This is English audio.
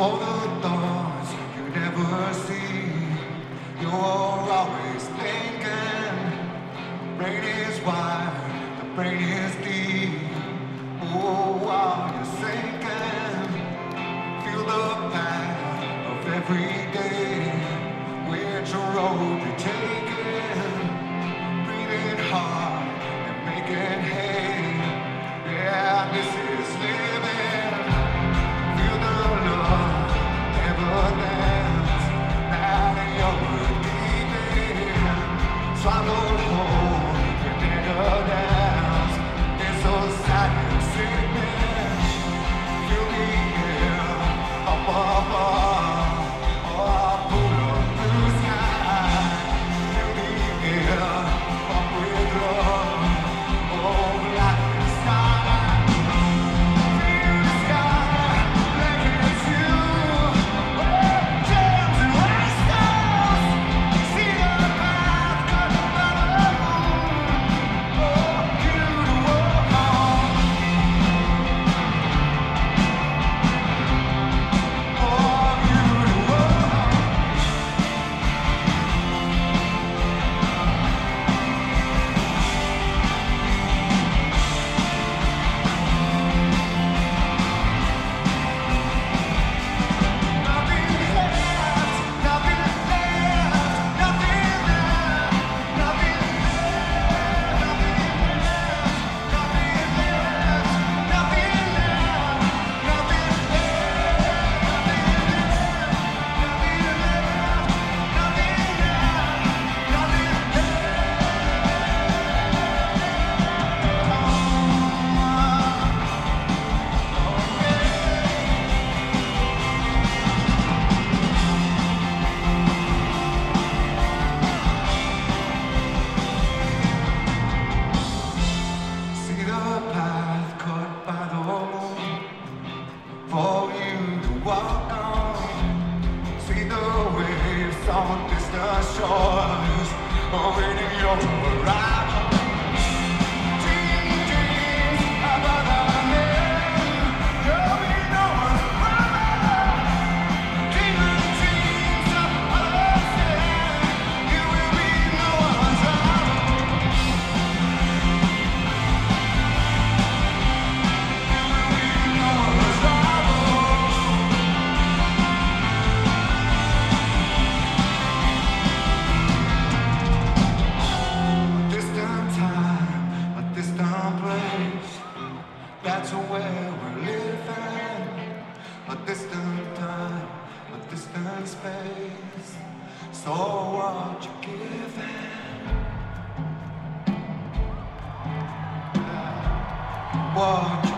all the thoughts you never see. You're always thinking. Brain is wide, the brain is deep. Oh, while you're sinking, feel the path of every day. Which road you're taking, breathing hard and making hay. Yeah, this is living. Feel the love never ends. Now you're deep in, swallowed whole, you never dance. It's so sad and sickness. Feel the air up above. Oh, pull up blue sky. Feel the air up with love. Oh, black sky. Feel the sky like it's you. Oh, gems and white stars. See the path cut by the moon. Oh, you to walk on. Oh, you to walk on. Nothing left, nothing left, nothing left, nothing left, nothing left, nothing left, nothing See the path cut by the moon for you to walk on. See the waves on distant shores awaiting your arrival. Dreams about the land, you'll be no one's brother. Dreams of other sand, you will be no one's rival. Distant time, a distant place. That's where we're living. A distant time, a distant space. So what you giving? What